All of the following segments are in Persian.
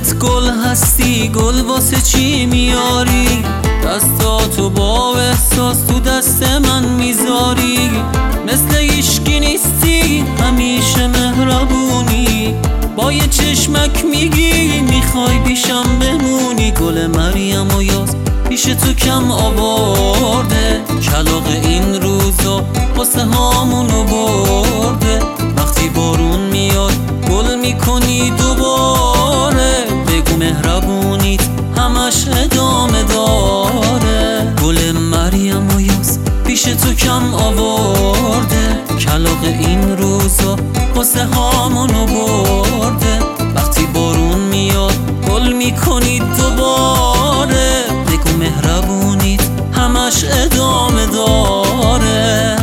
خودت گل هستی، گل واسه چی میاری؟ دستاتو با احساس تو دست من میذاری. مثل هیشکی نیستی، همیشه مهربونی. با یه چشمک میگی میخوای پیشم بمونی. گل مریم و یاس پیش تو کم آورده، کلاغ این روزا واسه هامونو برده. وقتی بارون میاد گل میکنی دوباره، بگو مهربونیت همش ادامه داره. گل مریم و یاس پیش تو کم آورده، کلاغ این روزا واسه هامونو برده. وقتی بارون میاد گل میکنی دوباره، بگو مهربونیت همش ادامه داره.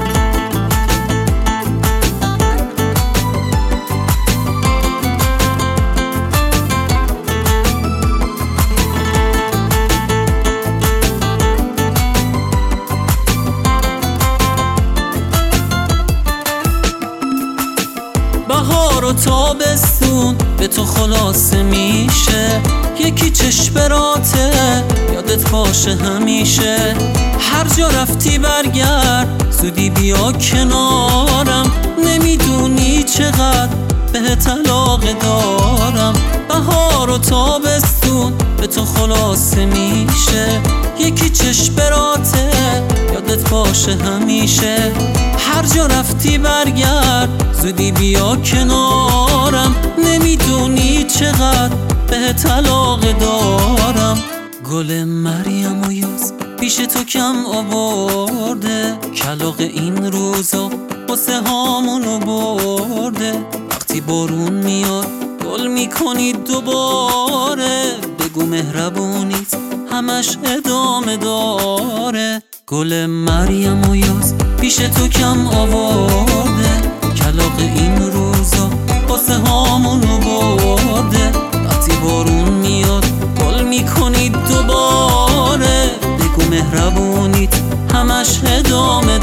بهار و تابستون به تو خلاصه میشه، یکی چشمراته یادت باشه همیشه. هر جا رفتی برگرد، زودی بیا کنارم. نمیدونی چقدر بهت علاقه دارم. بهار و تابستون به تو خلاصه میشه، یکی چشمراته یادت باشه همیشه. هر جا رفتی برگرد، زودی بیا کنارم. نمیدونی چقدر بهت علاقه دارم. گل مریم و یاس پیش تو کم آورده، کلاغ این روزا واسه هامونو برده. وقتی بارون میاد گل میکنی دوباره، بگو مهربونیت همش ادامه داره. گل مریم و یاس پیش تو کم آورده، کلاغ این روزا واسه هامونو برده. وقتی بارون میاد گل میکنی دوباره، بگو مهربونیت همش ادامه